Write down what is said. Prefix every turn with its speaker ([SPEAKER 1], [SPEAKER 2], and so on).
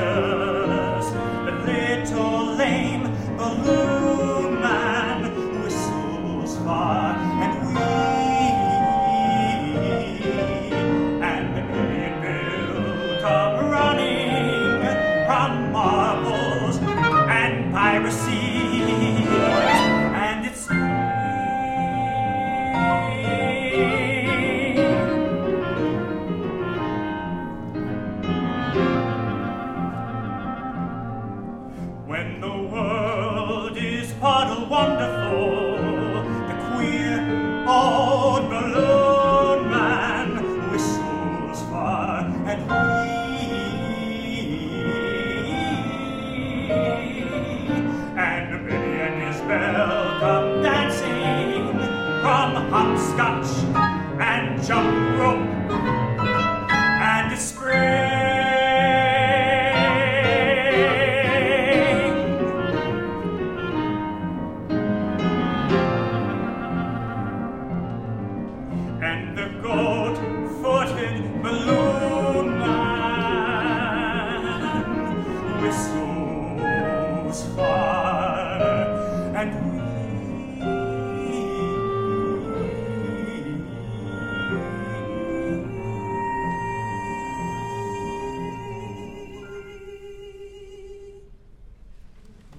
[SPEAKER 1] years. The little lame balloon man whistles far and wee, and the million-bill come running from marbles and piracy, and it's when the world is puddle wonderful, the queer old balloon man whistles far and wee, and Billy and his bell come dancing from hopscotch and jump rope, and it's spring. And the goat